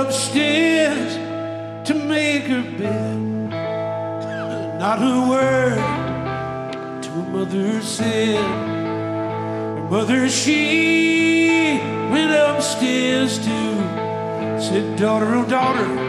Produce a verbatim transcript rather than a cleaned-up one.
upstairs to make her bed. Not a word to her mother said. Her mother, she went upstairs too. Said, daughter, oh daughter,